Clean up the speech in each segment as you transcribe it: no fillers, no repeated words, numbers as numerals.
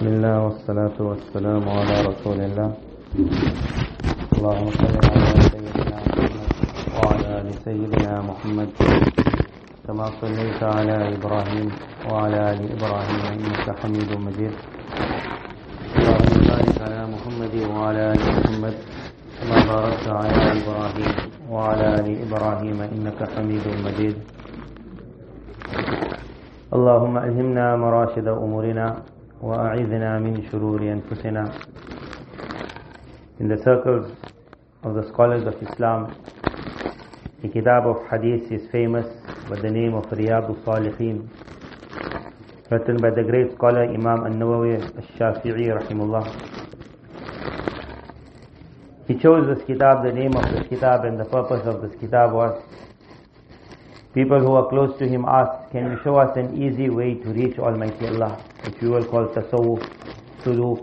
الله والصلاة والسلام على رسول الله. اللهم صل على سيدنا محمد وعلى آل سيدنا محمد كما صليت على إبراهيم وعلى آل إبراهيم إنك حميد مجيد. اللهم بارك على محمد وعلى آل محمد كما باركت على إبراهيم وعلى آل إبراهيم إنك حميد مجيد. اللهم ألهمنا مراشد أمورنا وأعذنا من شرور أنفسنا. In the circles of the scholars of Islam, the Kitab of Hadith is famous by the name of Riyadh al-Salihin, written by the great scholar Imam An-Nawawi al-Shafi'i rahimullah. He chose this Kitab, the name of this Kitab, and the purpose of this Kitab was, people who are close to him asked, can you show us an easy way to reach Almighty Allah, which we will call tasawwuf, suluk.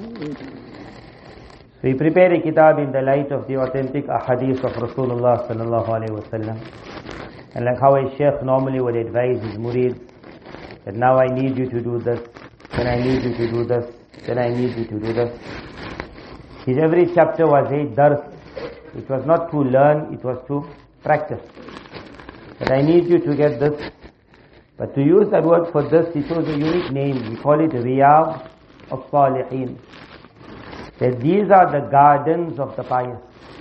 So he prepared a kitab in the light of the authentic ahadith of Rasulullah sallallahu alayhi wa sallam. And like how a sheikh normally would advise his murids, that now I need you to do this, then I need you to do this, then I need you to do this. His every chapter was a dars. It was not to learn, it was to practice. That I need you to get this. But to use that word for this, he chose a unique name. We call it Riyadh al-Salihin. That these are the gardens of the pious.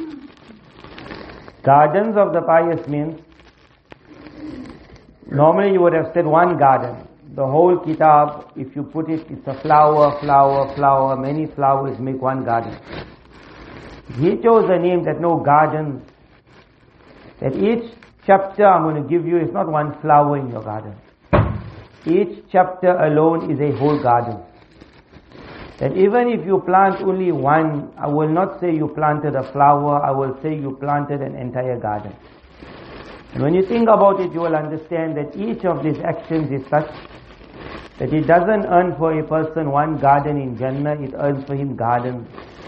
Gardens of the pious means, normally you would have said one garden. The whole kitab, if you put it, it's a flower, flower, flower, many flowers make one garden. He chose a name that no gardens. That each chapter I'm going to give you is not one flower in your garden. Each chapter alone is a whole garden. That even if you plant only one, I will not say you planted a flower, I will say you planted an entire garden. And when you think about it, you will understand that each of these actions is such that it doesn't earn for a person one garden in Jannah, it earns for him gardens.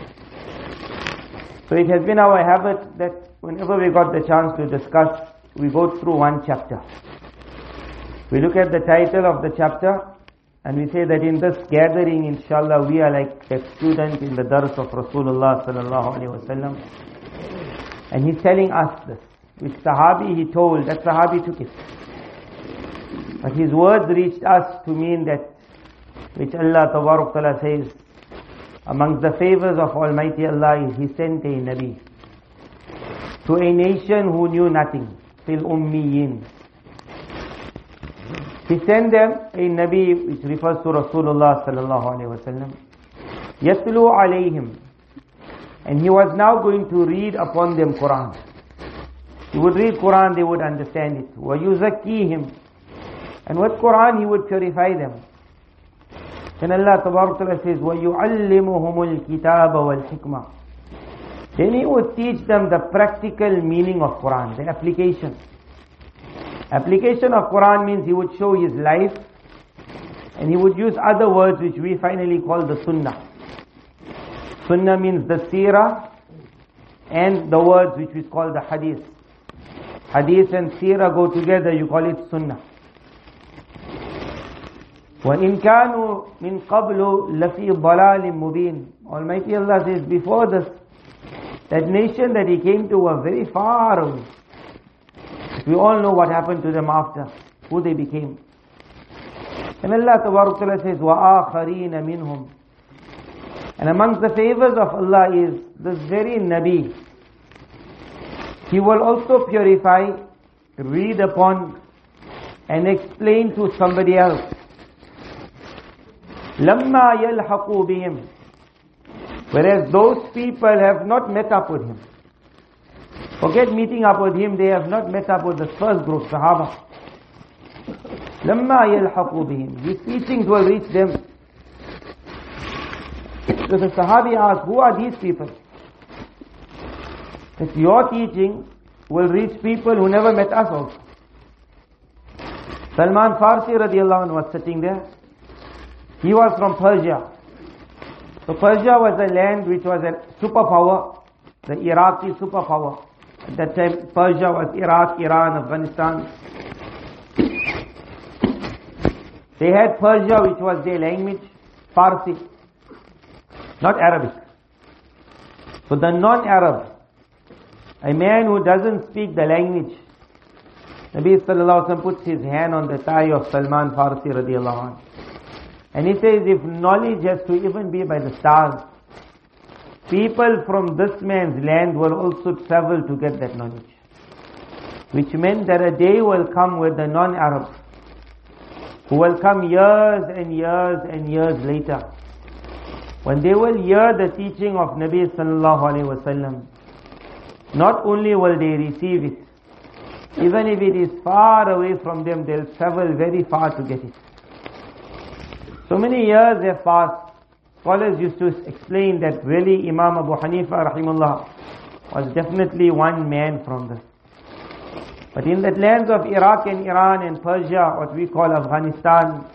So it has been our habit that whenever we got the chance to discuss, we go through one chapter. We look at the title of the chapter and we say that in this gathering, inshallah, we are like a student in the dars of Rasulullah sallallahu alaihi wasallam. And he's telling us this. Which Sahabi he told, that Sahabi took it. But his words reached us to mean that, which Allah Tabarak Ta'ala says, amongst the favors of Almighty Allah is He sent a Nabi to a nation who knew nothing. Fil ummiyin. He sent them a Nabi, which refers to Rasulullah sallallahu alaihi wasallam. Yatlu alayhim. And he was now going to read upon them Quran. He would read Quran, they would understand it. Wa yuzakkihim. And with Quran he would purify them. Then Allah Tabarak Ta'ala says, Wa yu'allimuhumul kitaba wal hikmah. Then he would teach them the practical meaning of Quran, the application. Application of Quran means he would show his life, and he would use other words which we finally call the Sunnah. Sunnah means the Seerah, and the words which we call the Hadith. Hadith and Seerah go together, you call it Sunnah. وَإِن كَانُوا مِن قَبْلُ لَفِي ضَلَالٍ مُبِينٍ. Almighty Allah says, before this, that nation that he came to were very far away. We all know what happened to them after, who they became. And Allah Tabarak Ta'ala says, وَآخَرِينَ مِنْهُمْ. And amongst the favors of Allah is this very Nabi. He will also purify, read upon, and explain to somebody else. لَمَّا يَلْحَقُوا بِهِمْ. Whereas those people have not met up with him. Forget meeting up with him, they have not met up with the first group, Sahaba. لَمَّا يَلْحَقُوا بِهِمْ. His teachings will reach them. So the Sahabi asked, who are these people? That your teaching will reach people who never met us also. Salman Farsi radiallahu anhu was sitting there. He was from Persia. So Persia was a land which was a superpower, the Iraqi superpower. At that time, Persia was Iraq, Iran, Afghanistan. They had Persia, which was their language. Farsi, not Arabic. For the non-Arab, a man who doesn't speak the language, Nabi sallallahu alaihi wasallam puts his hand on the thigh of Salman Farsi radiallahu anhu. And he says, if knowledge has to even be by the stars, people from this man's land will also travel to get that knowledge. Which meant that a day will come with the non-Arabs, who will come years and years and years later, when they will hear the teaching of Nabi sallallahu alaihi wasallam. Not only will they receive it, even if it is far away from them, they'll travel very far to get it. So many years have passed. Scholars used to explain that really Imam Abu Hanifa rahimahullah was definitely one man from this. But in the lands of Iraq and Iran and Persia, what we call Afghanistan,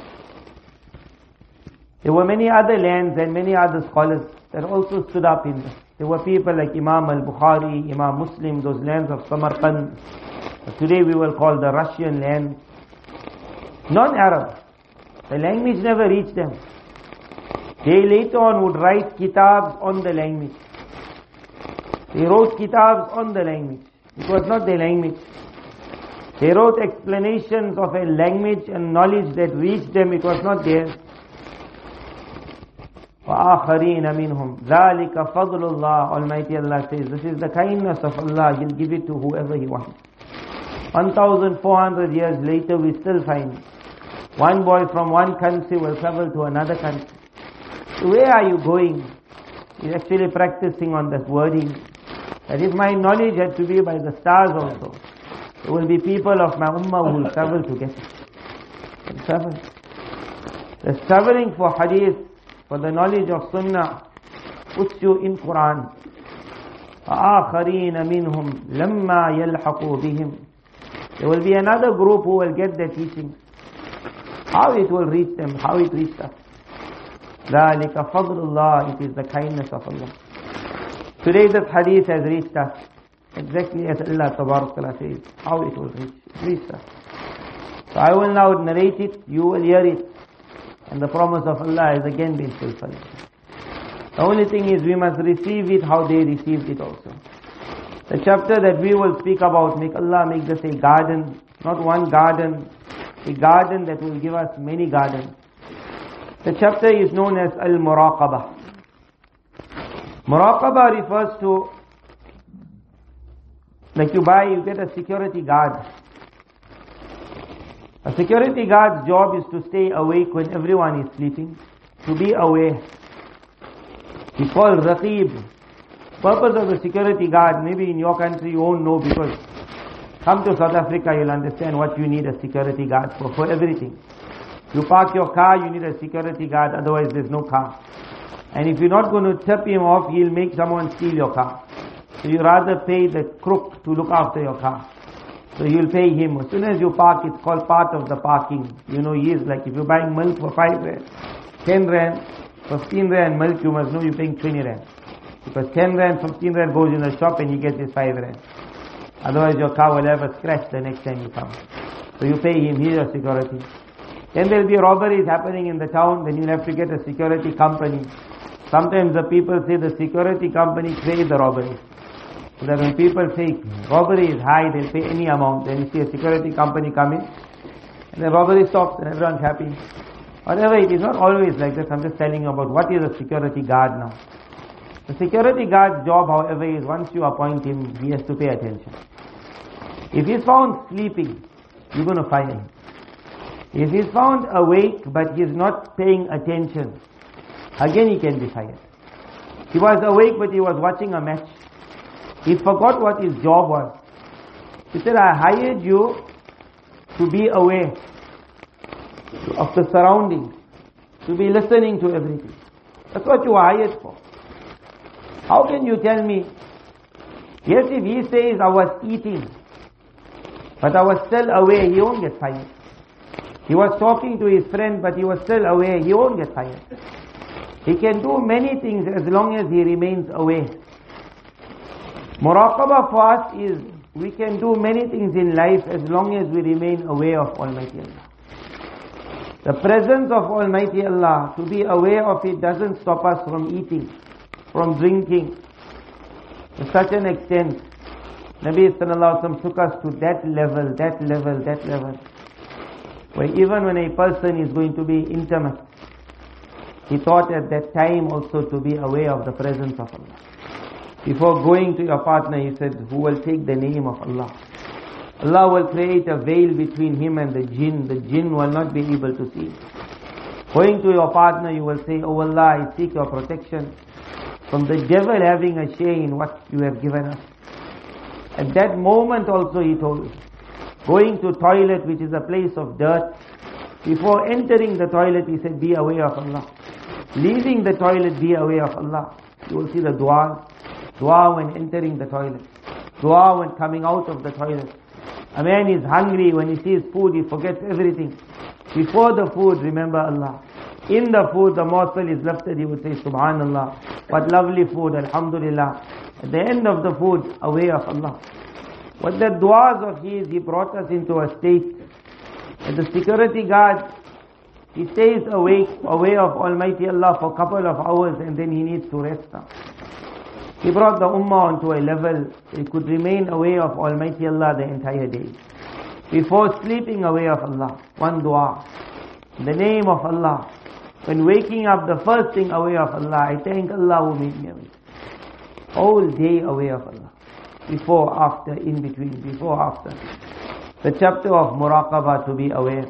there were many other lands and many other scholars that also stood up in this. There were people like Imam al-Bukhari, Imam Muslim, those lands of Samarkand. Today we will call the Russian land. Non-Arab. The language never reached them. They later on would write kitabs on the language. They wrote kitabs on the language. It was not their language. They wrote explanations of a language and knowledge that reached them. It was not theirs. وَآخَرِينَ مِنْهُمْ ذَلِكَ فَضْلُ اللَّهِ Almighty Allah says, this is the kindness of Allah. He'll give it to whoever He wants. 1,400 years later, we still find one boy from one country will travel to another country. So where are you going? He's actually practicing on that wording. That if my knowledge had to be by the stars also, there will be people of my ummah who will travel to get it. They'll travel. The traveling for hadith, for the knowledge of sunnah, puts you in Quran. فَآخَرِينَ مِنْهُمْ لَمَّا يَلْحَقُوا بِهِمْ There will be another group who will get their teaching. How it will reach them, how it reached us. ذَلِكَ فَضْلُ اللَّهِ It is the kindness of Allah. Today this hadith has reached us. Exactly as Allah Tabarak Ta'ala says, how it will reach us. So I will now narrate it, you will hear it. And the promise of Allah has again been fulfilled. The only thing is we must receive it how they received it also. The chapter that we will speak about, make Allah make this a garden, not one garden, a garden that will give us many gardens. The chapter is known as Al-Muraqabah. Muraqabah refers to, like you get a security guard. A security guard's job is to stay awake when everyone is sleeping, to be aware. He's called Raqib. Purpose of the security guard, maybe in your country you won't know, because come to South Africa, you'll understand what you need a security guard for everything. You park your car, you need a security guard, otherwise there's no car. And if you're not going to tip him off, he'll make someone steal your car. So you rather pay the crook to look after your car. So you'll pay him. As soon as you park, it's called part of the parking. You know, he is like, if you're buying milk for 5 rand, 10 rand, 15 rand milk, you must know you're paying 20 rand. Because 10 rand, 15 rand goes in the shop and he gets his 5 rand. Otherwise your car will have a scratch the next time you come. So you pay him, he's your security. Then there will be robberies happening in the town, then you'll have to get a security company. Sometimes the people say the security company creates the robbery. So that when people say robbery is high, they'll pay any amount. Then you see a security company come in, and the robbery stops and everyone's happy. Whatever, it is not always like this. I'm just telling you about what is a security guard now. The security guard's job, however, is once you appoint him, he has to pay attention. If he's found sleeping, you're going to fire him. If he's found awake but he's not paying attention, again he can be fired. He was awake but he was watching a match. He forgot what his job was. He said, I hired you to be aware of the surroundings, to be listening to everything. That's what you are hired for. How can you tell me, yes, if he says I was eating, but I was still aware, he won't get fired. He was talking to his friend, but he was still aware, he won't get fired. He can do many things as long as he remains aware. Muraqabah for us is, we can do many things in life as long as we remain aware of Almighty Allah. The presence of Almighty Allah, to be aware of it doesn't stop us from eating, from drinking. To such an extent, Nabi sallallahu alaihi wasallam took us to that level, where even when a person is going to be intimate, he thought at that time also to be aware of the presence of Allah. Before going to your partner, he said, who will take the name of Allah? Allah will create a veil between him and the jinn. The jinn will not be able to see. Going to your partner, you will say, oh Allah, I seek your protection from the devil having a share in what you have given us. At that moment also he told us, going to toilet, which is a place of dirt, before entering the toilet, he said, be aware of Allah. Leaving the toilet, be aware of Allah. You will see the dua. Dua when entering the toilet. Dua when coming out of the toilet. A man is hungry, when he sees food, he forgets everything. Before the food, remember Allah. In the food, the morsel is lifted, he would say, Subhanallah. What lovely food, Alhamdulillah. At the end of the food, aware of Allah. What the du'as of his, he brought us into a state. And the security guard, he stays awake, aware of Almighty Allah for a couple of hours, and then he needs to rest now. He brought the ummah onto a level he could remain aware of Almighty Allah the entire day. Before sleeping, aware of Allah. One dua. In the name of Allah. When waking up, the first thing, aware of Allah. I thank Allah who made me awake. Whole day aware of Allah. Before, after, in between. Before, after. The chapter of muraqabah, to be aware.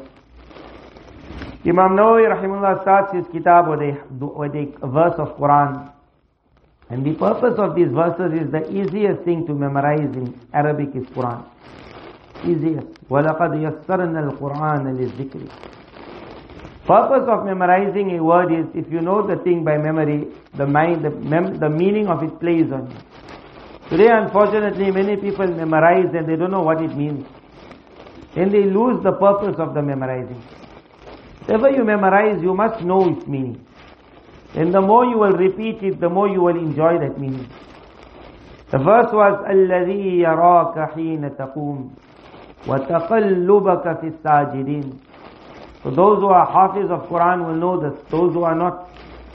Imam Nawawi rahimahullah starts his kitab with a verse of Quran. And the purpose of these verses is the easiest thing to memorize in Arabic is Quran. Easiest. وَلَقَدْ يَسَّرْنَا الْقُرْآنَ لِلذِّكْرِ. Purpose of memorizing a word is, if you know the thing by memory, the meaning of it plays on you. Today, unfortunately, many people memorize and they don't know what it means. Then they lose the purpose of the memorizing. Whatever you memorize, you must know its meaning. And the more you will repeat it, the more you will enjoy that meaning. The verse was, الَّذِي يَرَاكَ حِينَ تَقُومُ وَتَقَلُّبَكَ فِي السَّاجِدِينَ. So those who are hafiz of Quran will know this. Those who are not,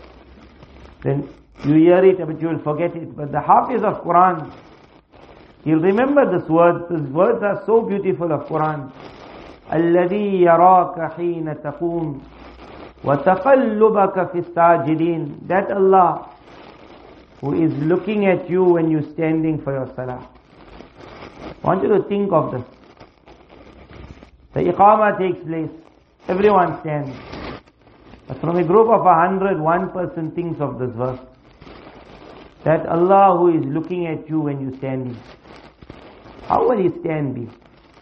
then you hear it but you will forget it. But the hafiz of Quran, he'll remember this word. These words are so beautiful of Quran. الَّذِي يَرَاكَ حِينَ تَقُومُ وَتَقَلُّبَكَ فِي السَّاجِدِينَ. That Allah who is looking at you when you're standing for your salah. I want you to think of this. The iqamah takes place. Everyone stands. But from a group of 100, one person thinks of this verse. That Allah who is looking at you when you're standing. How will He stand be?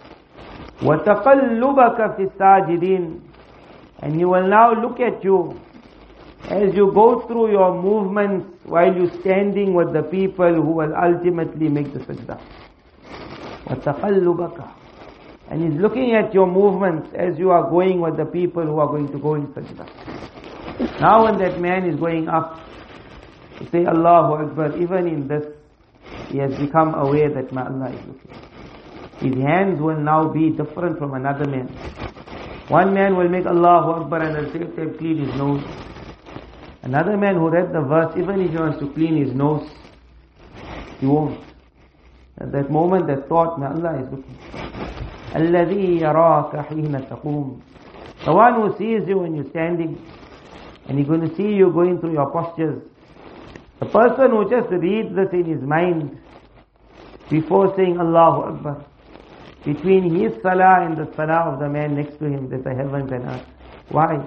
وَتَقَلُّبَكَ فِي السَّاجِدِينَ. And He will now look at you as you go through your movements while you're standing with the people who will ultimately make the sajda. وَتَقَلُّبَكَ. And He's looking at your movements as you are going with the people who are going to go in sajda. Now when that man is going up to say Allahu Akbar, even in this, he has become aware that my Allah is looking. His hands will now be different from another man. One man will make Allahu Akbar and at the same time clean his nose. Another man who read the verse, even if he wants to clean his nose, he won't. At that moment, that thought, my Allah is looking. الَّذِي يَرَاكَ حِينَ تَقُومُ. The one who sees you when you're standing, and He's going to see you going through your postures. The person who just reads this in his mind, before saying Allahu Akbar, between his salah and the salah of the man next to him, there's the heavens and earth. Why?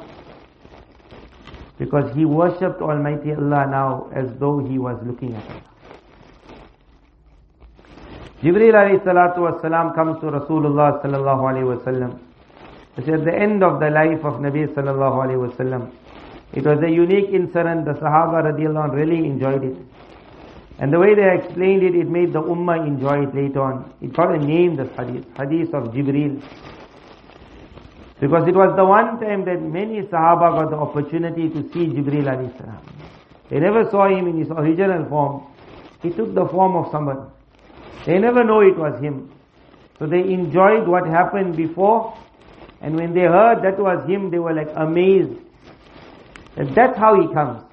Because he worshipped Almighty Allah now as though he was looking at Allah. Jibreel alayhi salatu wasalam comes to Rasulullah sallallahu alayhi wasallam. It's at the end of the life of Nabi sallallahu alayhi wasallam. It was a unique incident. The Sahaba radiallahu anh really enjoyed it. And the way they explained it, it made the Ummah enjoy it later on. It got a name, this hadith, hadith of Jibreel. Because it was the one time that many Sahaba got the opportunity to see Jibreel alayhi salam. They never saw him in his original form. He took the form of somebody. They never know it was him. So they enjoyed what happened before, And when they heard that was him, they were like amazed. That's how he comes.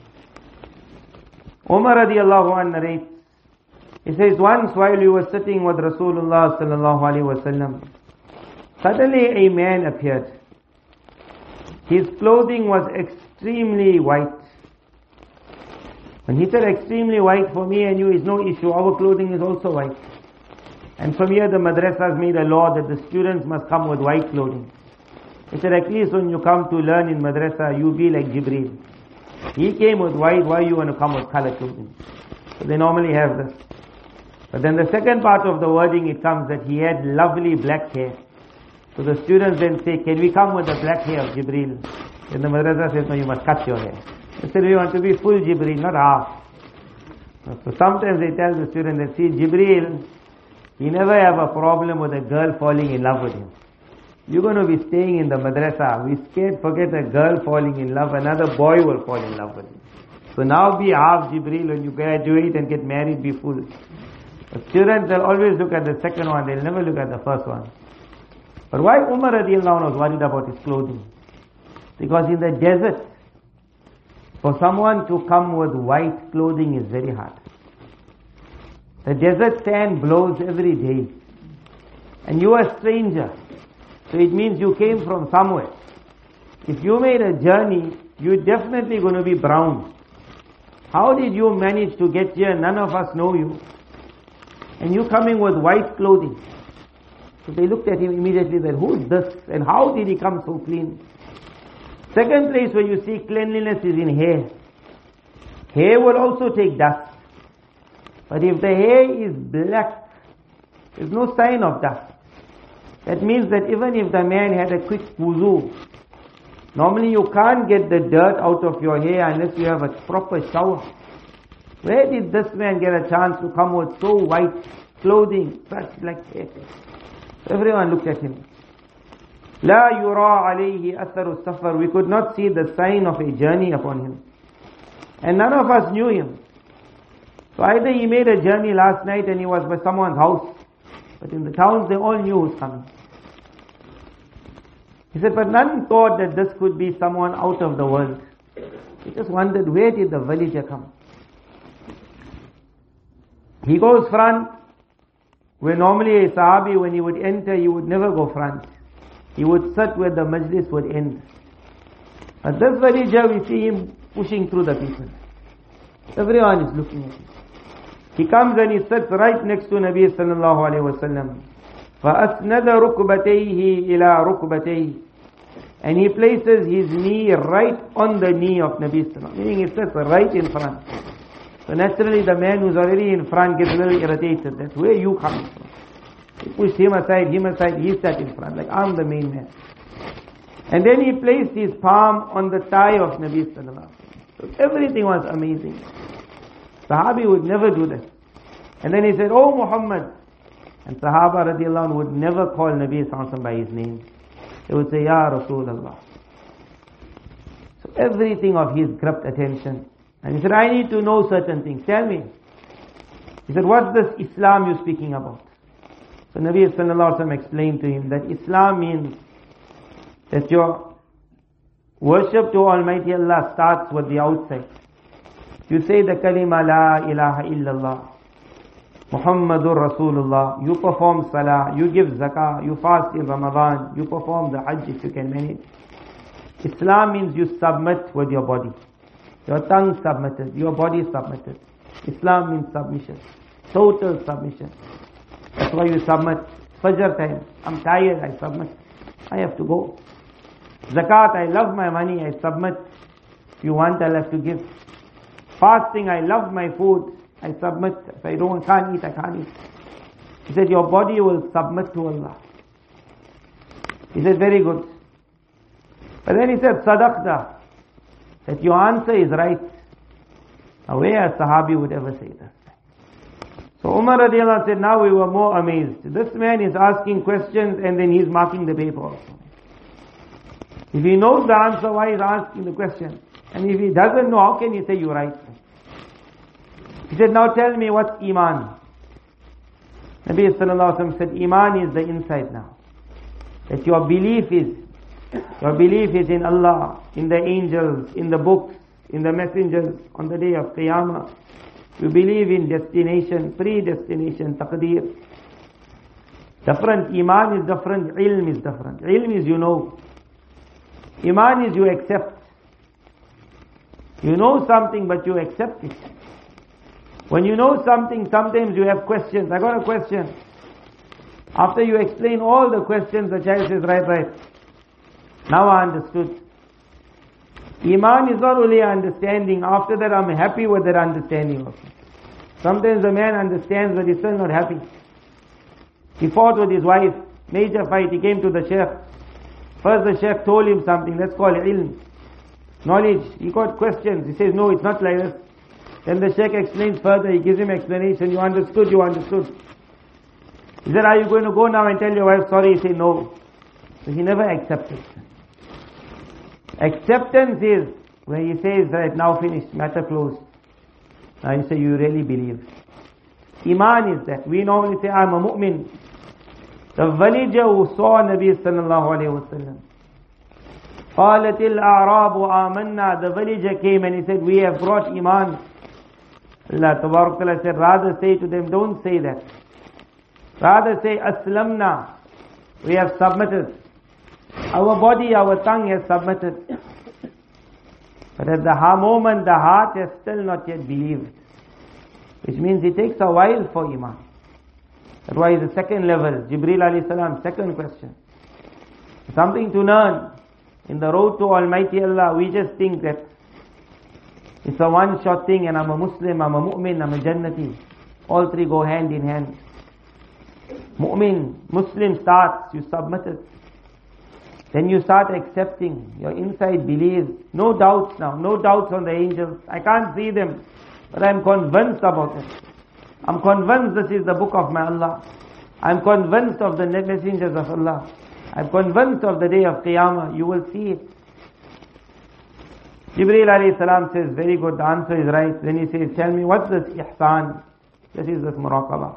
Umar radiallahu anhu narrates, he says, once while we were sitting with Rasulullah sallallahu alaihi wasallam, suddenly a man appeared. His clothing was extremely white. When he said extremely white, for me and you is no issue. Our clothing is also white. And from here the madrasas made a law that the students must come with white clothing. He said, at least when you come to learn in madrasa, you be like Jibreel. He came with white, why you want to come with color clothing? So they normally have this. But then the second part of the wording, it comes that he had lovely black hair. So the students then say, can we come with the black hair of Jibreel? Then the madrasa says, no, you must cut your hair. They said, we want to be full Jibreel, not half. So sometimes they tell the student that, see, Jibreel, he never have a problem with a girl falling in love with him. You're going to be staying in the madrasa. We scared, forget a girl falling in love, another boy will fall in love with you. So now be half Jibreel. When you graduate and get married, be full. The students, they'll always look at the second one, they'll never look at the first one. But why Umar radiallahu anhu was worried about his clothing? Because in the desert, for someone to come with white clothing is very hard. The desert sand blows every day. And you are a stranger. So it means you came from somewhere. If you made a journey, you're definitely going to be brown. How did you manage to get here? None of us know you. And you coming with white clothing. So they looked at him immediately, said, who is this? And how did he come so clean? Second place where you see cleanliness is in hair. Hair will also take dust. But if the hair is black, there's no sign of dust. That means that even if the man had a quick wuzu, normally you can't get the dirt out of your hair unless you have a proper shower. Where did this man get a chance to come with so white clothing, such black hair? So everyone looked at him. La yura alayhi atharu safar. We could not see the sign of a journey upon him. And none of us knew him. So either he made a journey last night and he was by someone's house. But in the towns they all knew who's coming. He said, but none thought that this could be someone out of the world. He just wondered, where did the villager come? He goes front, where normally a Sahabi, when he would enter, he would never go front. He would sit where the majlis would end. But this villager, we see him pushing through the people. Everyone is looking at him. He comes and he sits right next to Nabi sallallahu alayhi wa sallam. فَأَسْنَدَ رُكْبَتَيْهِ إِلَىٰ رُكْبَتَيْهِ. And he places his knee right on the knee of Nabi sallallahu alayhi wa sallam. Meaning he sits right in front. So naturally the man who's already in front gets a little irritated. That's where you come from. He pushed him aside, he sat in front, like I'm the main man. And then he placed his palm on the thigh of Nabi sallallahu alayhi wa sallam. So everything was amazing. Sahabi would never do that. And then he said, oh Muhammad. And Sahaba radiallahu anhu would never call Nabi sallallahu alayhi wa sallam by his name. They would say, Ya Rasulullah. So everything of his gripped attention. And he said, I need to know certain things. Tell me. He said, what's this Islam you're speaking about? So Nabi sallallahu alayhi wa sallam explained to him that Islam means that your worship to Almighty Allah starts with the outside. You say the kalima la ilaha illallah, Muhammadur Rasulullah, you perform salah, you give zakah, you fast in Ramadan, you perform the hajj if you can manage. Islam means you submit with your body. Your tongue submitted, your body submitted. Islam means submission, total submission. That's why you submit. Fajr time, I'm tired, I submit. I have to go. Zakat, I love my money, I submit. If you want, I'll have to give. Fasting, I love my food, I submit. If I can't eat, I can't eat. He said, your body will submit to Allah. He said, very good. But then he said, sadaqta, that your answer is right. Now where a Sahabi would ever say that? So Umar radiallahu anhu said, now we were more amazed. This man is asking questions and then he's marking the paper also. If he knows the answer, why is asking the question? And if he doesn't know, how can he say you're right? He said, now tell me what's Iman? Nabi sallallahu alayhi wa sallam said, Iman is the inside now. That your belief is in Allah, in the angels, in the books, in the messengers, on the day of Qiyamah. You believe in destination, predestination, taqdeer. Different. Iman is different, ilm is different. Ilm is you know. Iman is you accept. You know something but you accept it. When you know something, sometimes you have questions. I got a question. After you explain all the questions, the child says, right. Now I understood. Iman is not only understanding. After that I'm happy with that understanding also. Sometimes the man understands but he's still not happy. He fought with his wife. Major fight. He came to the sheikh. First the sheikh told him something. That's called ilm. Knowledge. He got questions. He says, no, it's not like this. Then the sheikh explains further. He gives him explanation. You understood. He said, are you going to go now and tell your wife sorry? He said, no. So he never accepted. Acceptance is when he says, right, now finished, matter closed. Now you say, you really believe. Iman is that. We normally say, I'm a mu'min. The villager who saw Nabi sallallahu alayhi wa sallam. قالت الأعراب آمنا. The villager came and he said, we have brought Iman. Allah Tabarak Ta'ala said, rather say to them, don't say that. Rather say, Aslamna. We have submitted. Our body, our tongue has submitted. But at the moment, the heart has still not yet believed. Which means it takes a while for Iman. That's why the second level, Jibreel alayhi salam, second question. Something to learn. In the road to Almighty Allah, we just think that it's a one-shot thing and I'm a Muslim, I'm a mu'min, I'm a Jannati. All three go hand in hand. Mu'min, Muslim starts, you submit it. Then you start accepting. Your inside believes. No doubts now. No doubts on the angels. I can't see them. But I'm convinced about it. I'm convinced this is the book of my Allah. I'm convinced of the messengers of Allah. I'm convinced of the day of Qiyamah. You will see it. Jibreel alayhi salam says, very good, the answer is right. Then he says, tell me, what's this ihsan? This is this muraqabah.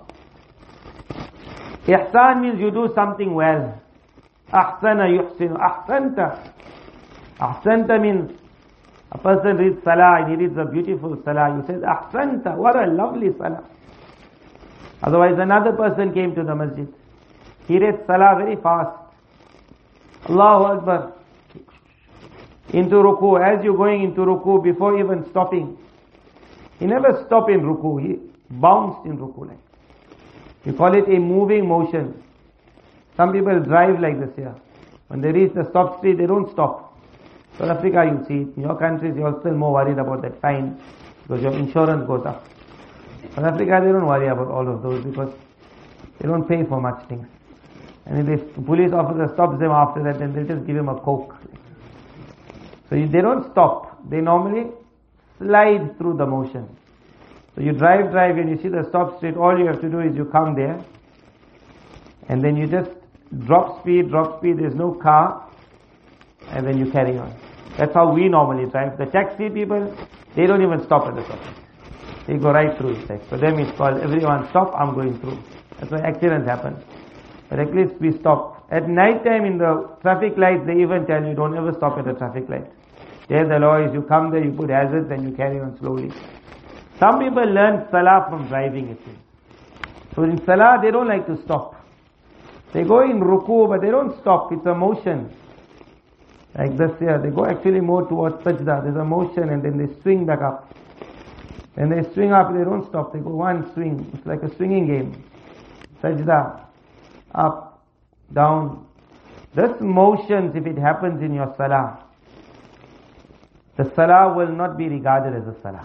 Ihsan means you do something well. Ahsana yuhsinu. Ahsanta. Ahsanta means a person reads salah and he reads a beautiful salah. You say, Ahsanta. What a lovely salah. Otherwise another person came to the masjid. He read salah very fast. Allahu Akbar. Into ruku. As you're going into ruku, before even stopping. He never stopped in ruku. He bounced in ruku. Like. We call it a moving motion. Some people drive like this here. When they reach the stop street, they don't stop. South Africa, you see it. In your countries, you're still more worried about that fine because your insurance goes up. South Africa, they don't worry about all of those because they don't pay for much things. And if the police officer stops them after that, then they'll just give him a coke. So they don't stop. They normally slide through the motion. So you drive and you see the stop street, all you have to do is you come there and then you just drop speed, there's no car, and then you carry on. That's how we normally drive. The taxi people, they don't even stop at the stop. They go right through it. For them it's called, everyone stop, I'm going through. That's why accidents happen. But at least we stop. At night time in the traffic lights, they even tell you, don't ever stop at the traffic light. There the law is, you come there, you put hazards and you carry on slowly. Some people learn salah from driving it. So in salah, they don't like to stop. They go in ruku, but they don't stop. It's a motion. Like this here. They go actually more towards sajda. There's a motion and then they swing back up. When they swing up, they don't stop. They go one swing. It's like a swinging game. Sajda. Up. Down. This motions, if it happens in your salah, the salah will not be regarded as a salah.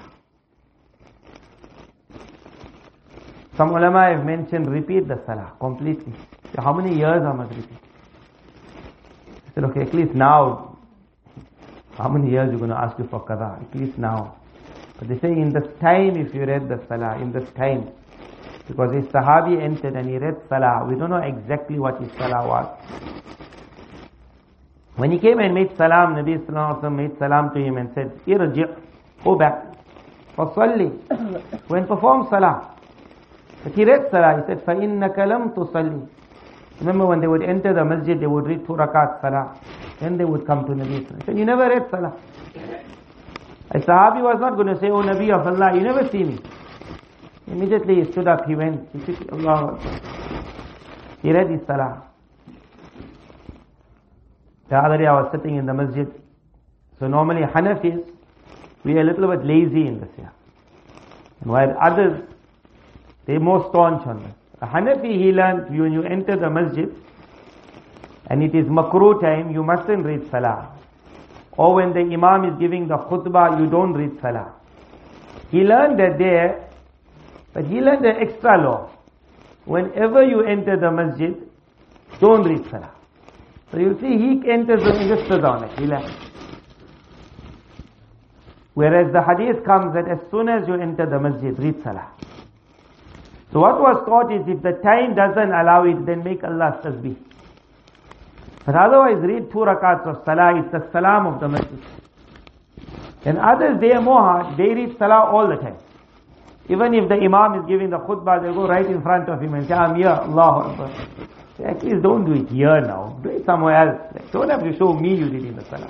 Some ulama have mentioned, repeat the salah completely. So how many years I must repeat? I said, okay, at least now. How many years you're going to ask you for qada? At least now. But they say in this time, if you read the salah, in this time. Because a sahabi entered and he read salah. We don't know exactly what his salah was. When he came and made salam, Nabi sallallahu alaihi wasallam made salam to him and said, irji', go back. فَصَلِّ. Go and perform salah. But he read salah. He said, فَإِنَّكَ لَمْ تُصَلِّ. Remember when they would enter the masjid, they would read 2 rakat salah. Then they would come to Nabi. He said, you never read salah. A Sahabi was not going to say, oh Nabi of Allah, you never see me. Immediately he stood up, he went, he said, Allah. He read his salah. The other day I was sitting in the masjid. So normally Hanafis, we are a little bit lazy in this year. And while others, they're more staunch on this. A Hanafi, he learned when you enter the masjid and it is makruh time, you mustn't read salah. Or when the imam is giving the khutbah, you don't read salah. He learned that there, but he learned an extra law. Whenever you enter the masjid, don't read salah. So you see, he enters and just sits down, he learned. Whereas the hadith comes that as soon as you enter the masjid, read salah. So what was taught is if the time doesn't allow it, then make Allah's tasbih. But otherwise read 2 rakats of salah, it's the salam of the masjid. And others, they are more hard, they read salah all the time. Even if the imam is giving the khutbah, they go right in front of him and say, I'm here, Allahu Akbar. Say, at least don't do it here now, do it somewhere else. Like, don't have to show me you did in the salah.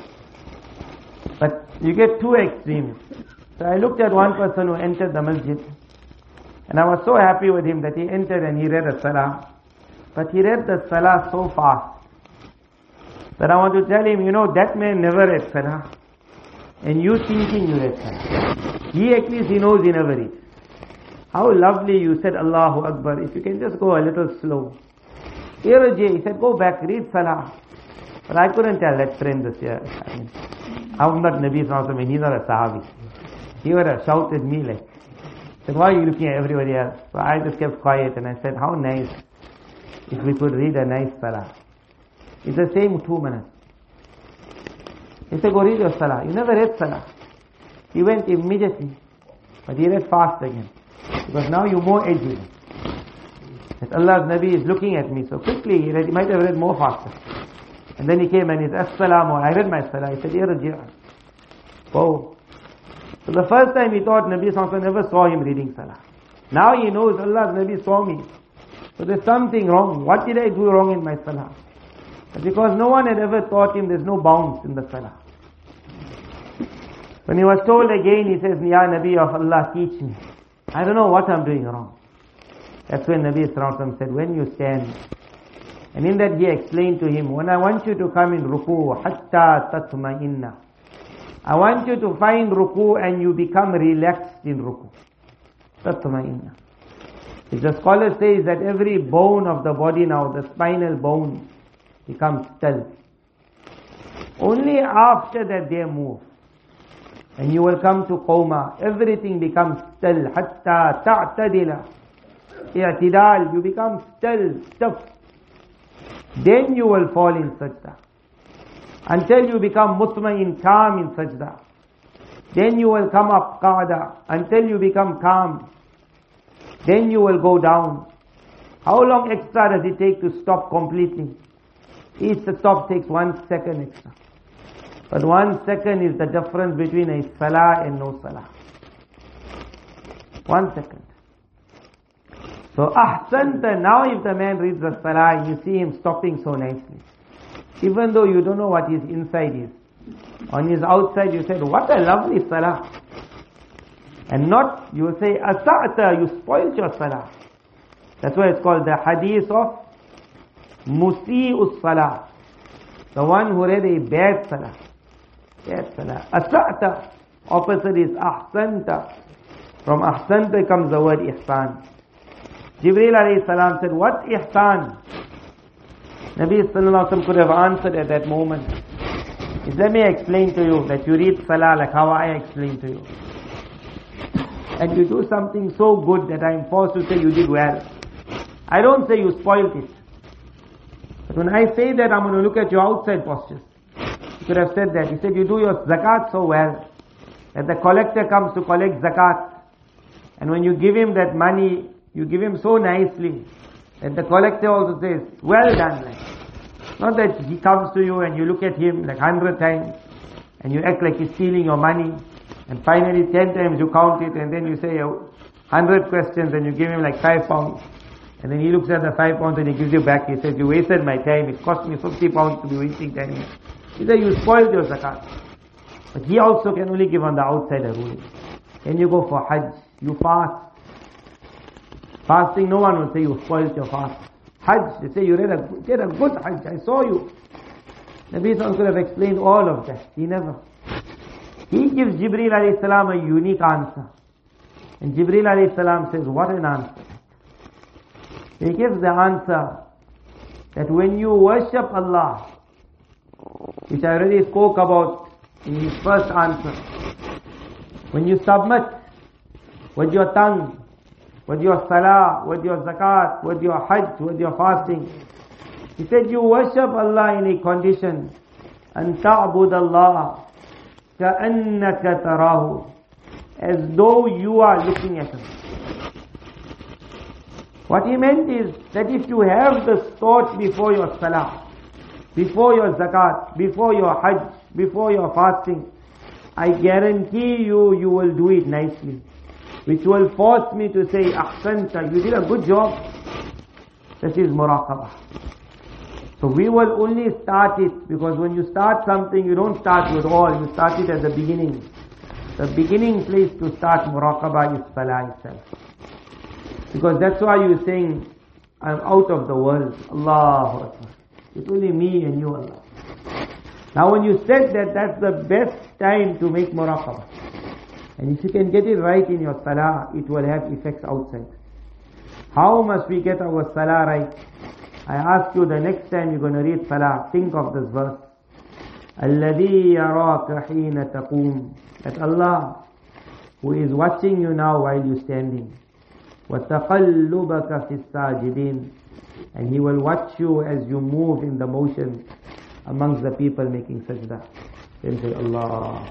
But you get 2 extremes. So I looked at one person who entered the masjid, and I was so happy with him that he entered and he read a salah. But he read the salah so fast that I want to tell him, you know, that man never read salah. And you thinking you read salah. He at least he knows he never read. How lovely you said Allahu Akbar. If you can just go a little slow. Irji, he said, go back, read salah. But I couldn't tell that friend this year. I mean, I'm not Nabi Sallallahu Alaihi Wasallam, he's not a Sahabi. He would have shouted me like, said, why are you looking at everybody else? So I just kept quiet and I said, how nice if we could read a nice salah. It's the same 2 minutes. He said, go read your salah. You never read salah. He went immediately, but he read fast again. Because now you're more edgy. That Allah's Nabi is looking at me, so quickly he might have read more faster. And then he came and he said, Assalamu, I read my salah. He said, Irji'. Oh. So the first time he thought Nabi Sallallahu Alaihi Wasallam never saw him reading salah. Now he knows Allah's Nabi saw me. So there's something wrong. What did I do wrong in my salah? But because no one had ever taught him, there's no bounds in the salah. When he was told again, he says, Ya Nabi of Allah, teach me. I don't know what I'm doing wrong. That's when Nabi Sallallahu Alaihi Wasallam said, when you stand, and in that he explained to him, when I want you to come in ruku, hatta tatma'inna. I want you to find ruku and you become relaxed in ruku. Tatma'inna. The scholar says that every bone of the body now, the spinal bone, becomes still. Only after that they move. And you will come to qawma. Everything becomes still. Hatta ta'tadila. I'tidal. You become still, stiff. Then you will fall in sajda. Until you become mutma'in, calm in sajda. Then you will come up qa'da. Until you become calm. Then you will go down. How long extra does it take to stop completely? Each stop takes 1 second extra. But 1 second is the difference between a salah and no salah. 1 second. So ahsanta, now if the man reads the salah, you see him stopping so nicely. Even though you don't know what his inside is. On his outside you said, what a lovely salah. And not, you will say, asa'ta, you spoiled your salah. That's why it's called the hadith of Musi'us salah. The one who read a bad salah. Bad salah. Asa'ta, opposite is ahsanta. From ahsanta comes the word ihsan. Jibreel alayhi salam said, what ihsan? Nabi sallallahu alaihi wasallam could have answered at that moment. He said, let me explain to you that you read salah like how I explained to you. And you do something so good that I am forced to say you did well. I don't say you spoiled it. But when I say that, I'm going to look at your outside postures. You could have said that. He said, you do your zakat so well that the collector comes to collect zakat. And when you give him that money, you give him so nicely that the collector also says, well done. Like, not that he comes to you and you look at him like 100 times and you act like he's stealing your money. And finally 10 times you count it and then you say 100 questions and you give him like £5. And then he looks at the 5 pounds and he gives you back. He says, you wasted my time. It cost me 50 pounds to be wasting time here. He says, you spoiled your zakat. But he also can only give on the outside a ruling. When you go for Hajj, you fast. Fasting, no one will say you spoiled your fast. Hajj, they say you did a good Hajj. I saw you. Nabi Sallallahu could have explained all of that. He never. He gives Jibreel alayhi salam a unique answer. And Jibreel alayhi salam says, what an answer. He gives the answer that when you worship Allah, which I already spoke about in his first answer, when you submit with your tongue, with your salah, with your zakat, with your hajj, with your fasting, he said you worship Allah in a condition, أن تعبد الله كأنك تراه, as though you are looking at him. What he meant is that if you have this thought before your salah, before your zakat, before your hajj, before your fasting, I guarantee you, you will do it nicely. Which will force me to say, ahsanta, you did a good job. This is muraqabah. So we will only start it, because when you start something, you don't start with all, you start it at the beginning. The beginning place to start muraqabah is salah itself. Because that's why you're saying, I'm out of the world. Allahu Akbar. It's only me and you, Allah. Now when you said that, that's the best time to make muraqabah. And if you can get it right in your salah, it will have effects outside. How must we get our salah right? I ask you, the next time you're going to read salah, think of this verse. الَّذِي يَرَاكَ حِينَ تَقُومُ, that Allah, who is watching you now while you're standing. وَتَقَلُّبَكَ فِي السَّاجِدِينَ, and He will watch you as you move in the motion amongst the people making sajda. Then say, Allah.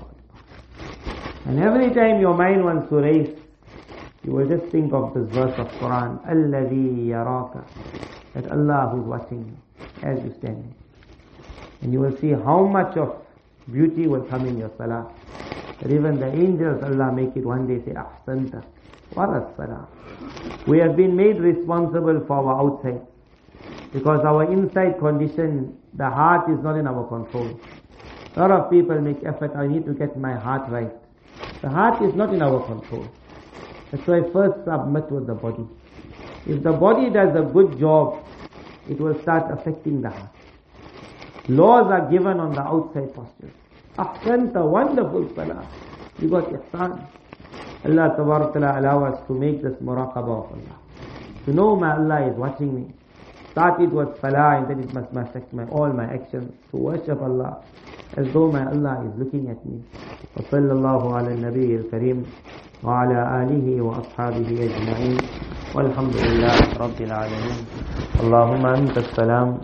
And every time your mind wants to race, you will just think of this verse of Quran, الَّذِي يَرَاكَ, that Allah who is watching you as you stand. And you will see how much of beauty will come in your salah. That even the angels, Allah make it one day say, ahsanta, what a salah. We have been made responsible for our outside. Because our inside condition, the heart is not in our control. A lot of people make effort, I need to get my heart right. The heart is not in our control. That's why first submit with the body. If the body does a good job, it will start affecting the heart. Laws are given on the outside posture. Ahsanta, wonderful salah. You got ihsan. Allah Tabarak Ta'ala allow us to make this muraqabah of Allah. To know my Allah is watching me. Start it with salah and then it must affect all my actions. To worship Allah as though my Allah is looking at me. وصلى الله على النبي الكريم وعلى آله وأصحابه أجمعين والحمد لله رب العالمين. اللهم أنت السلام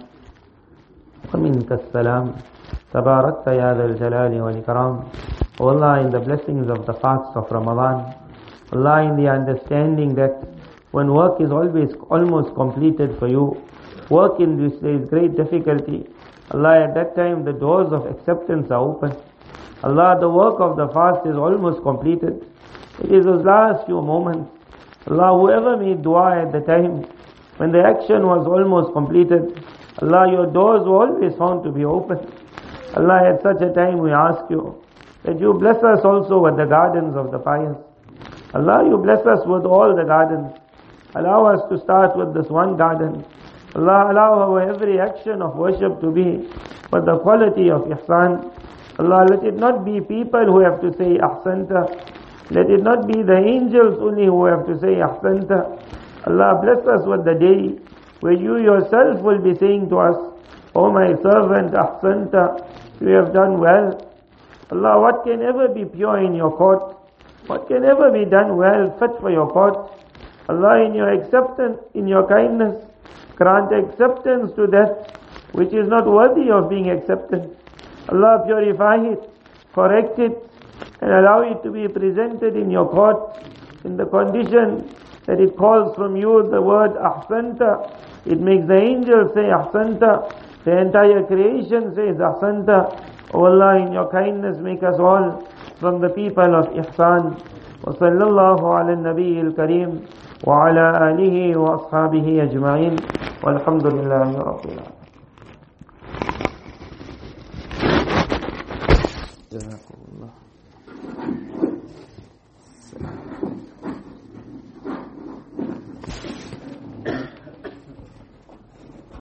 ومنك السلام تباركت يا ذا الجلال والإكرام. O Allah, in the blessings of the fast of Ramadan, Allah, in the understanding that when work is almost completed for you, work in this there is great difficulty. Allah, at that time the doors of acceptance are open. Allah, the work of the fast is almost completed. It is those last few moments. Allah, whoever made dua at the time when the action was almost completed, Allah, your doors were always found to be open. Allah, at such a time we ask you that you bless us also with the gardens of the pious. Allah, you bless us with all the gardens. Allow us to start with this one garden. Allah, allow our every action of worship to be with the quality of ihsan. Allah, let it not be people who have to say ahsanta. Let it not be the angels only who have to say ahsanta. Allah, bless us with the day where you yourself will be saying to us, O my servant, ahsanta, you have done well. Allah, what can ever be pure in your court? What can ever be done well, fit for your court? Allah, in your acceptance, in your kindness, grant acceptance to that which is not worthy of being accepted. Allah, purify it, correct it, and allow it to be presented in your court in the condition that it calls from you the word ahsanta. It makes the angels say ahsanta. The entire creation says ahsanta. O Allah, in your kindness, make us all from the people of ihsan. وصلى الله على النبي الكريم وعلى آله وأصحابه أجمعين والحمد لله رب العالمين. جزاكم الله.